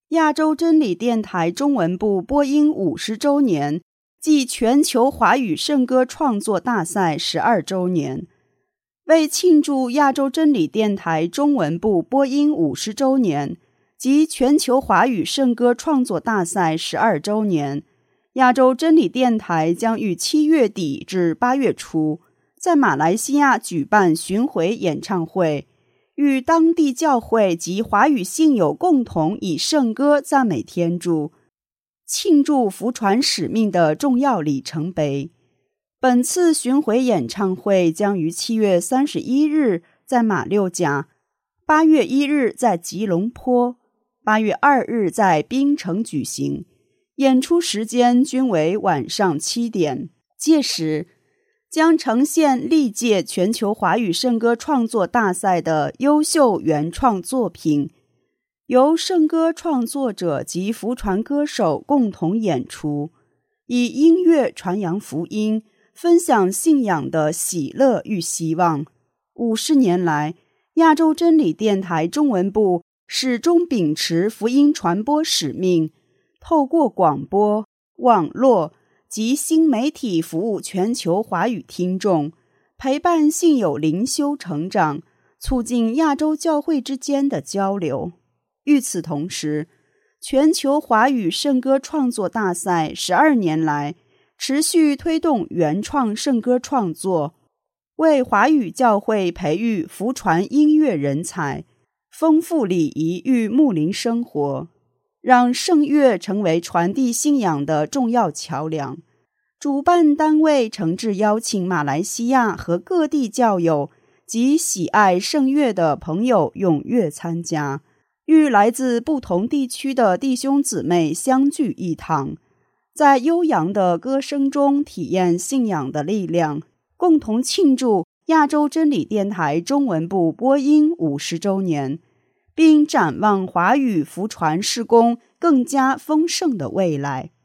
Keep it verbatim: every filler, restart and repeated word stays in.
亚洲真理电台中文部播音五十周年暨全球华语圣歌创作大赛十二周年。为庆祝亚洲真理电台中文部播音五十周年及全球华语圣歌创作大赛十二周年，亚洲真理电台将于七月底至八月初在马来西亚举办巡回演唱会，与当地教会及华语信友共同以圣歌赞美天主，庆祝福传使命的重要里程碑。本次巡回演唱会将于七月三十一日在马六甲，八月一日在吉隆坡，八月二日在槟城举行，演出时间均为晚上七点。届时将呈现历届全球华语圣歌创作大赛的优秀原创作品，由圣歌创作者及福传歌手共同演出，以音乐传扬福音，分享信仰的喜乐与希望。五十年来，亚洲真理电台中文部始终秉持福音传播使命，透过广播、网络及新媒体服务全球华语听众，陪伴信友灵修成长，促进亚洲教会之间的交流。与此同时，全球华语圣歌创作大赛十二年来持续推动原创圣歌创作，为华语教会培育福传音乐人才，丰富礼仪与牧灵生活，让圣乐成为传递信仰的重要桥梁。主办单位诚挚邀请马来西亚和各地教友及喜爱圣乐的朋友踊跃参加，与来自不同地区的弟兄姊妹相聚一堂，在悠扬的歌声中体验信仰的力量，共同庆祝亚洲真理电台中文部播音五十周年，并展望华语福传事工更加丰盛的未来。